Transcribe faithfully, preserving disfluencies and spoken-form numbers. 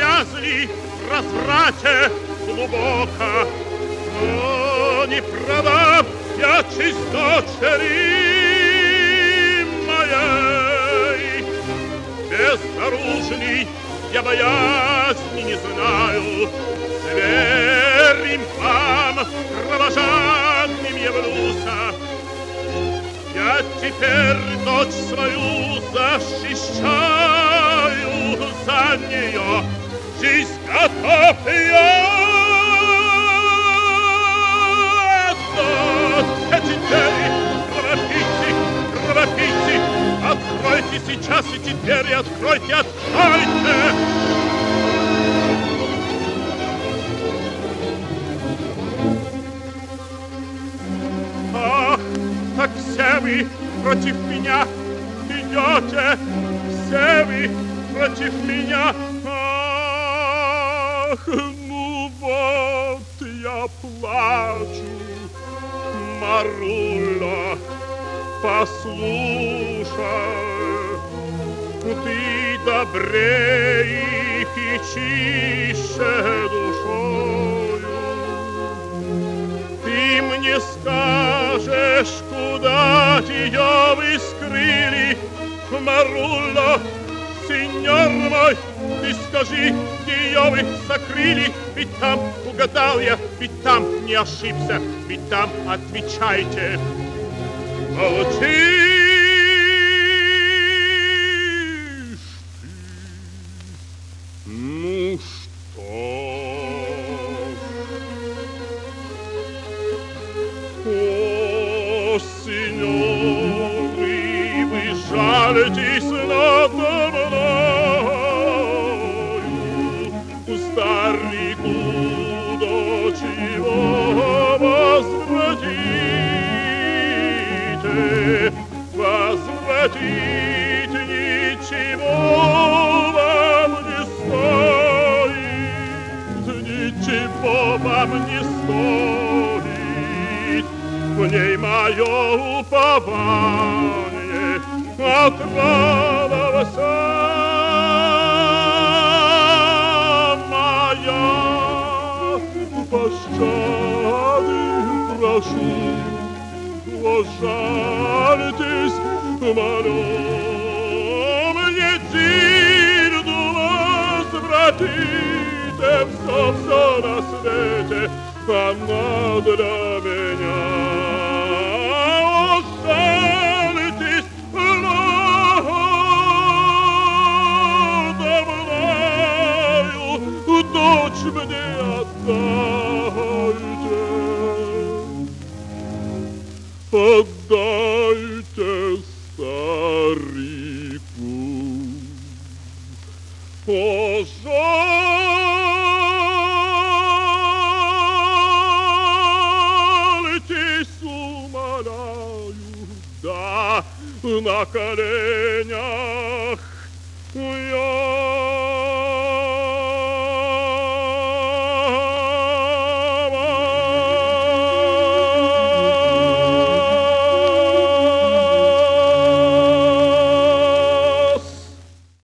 погрязли в разврате глубоко. Но не права я честь дочери моей. Безоружный я боязни не знаю, зверем вам кровожадным явлюся. Я теперь дочь свою защищаю, за нее жизнь готов я. Теперь, кровопийцы, кровопийцы, откройте сейчас и теперь, откройте, откройте! Ах, так все вы против меня идете, все вы против меня. Ах, ну вот я плачу. Маруля, послушай, ты добрее их и чище душою. Ты мне скажешь, куда ее вы скрыли, Маруля, сеньор мой, ты скажи, где ее вы сокрыли, ведь там угадал я, ведь там не ошибся, ведь там отвечайте. Молчишь ты? Ну что ж? О, сеньоры, вы жальтесь надо мною, старику до чего возвратите, возвратить ничего вам не стоит, ничего вам не стоит, в ней мое упование отрава моя. Пощады прошу, пожальтесь, молю, мне дирду возвратите, все, все на свете, она для меня. Ожальтесь, надо мною, дочь мне отдайте. Отдайте старику, пожальтесь, умоляю, да, на коленях.